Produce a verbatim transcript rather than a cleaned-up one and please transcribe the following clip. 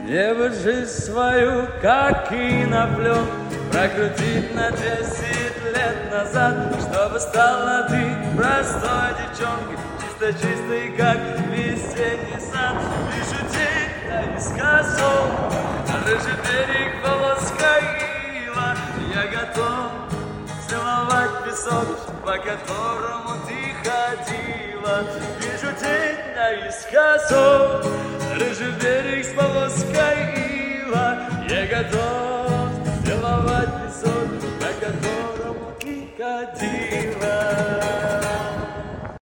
Небо жизнь свою, как кинопленку, прокрутить на десять лет назад, чтобы стала ты простой девчонкой, чисто-чистой, как весенний сад. Вижу день наискосок, рыжий берег полоска ила. Я готов целовать песок, по которому ты ходила. Вижу день наискосок, рыжий берег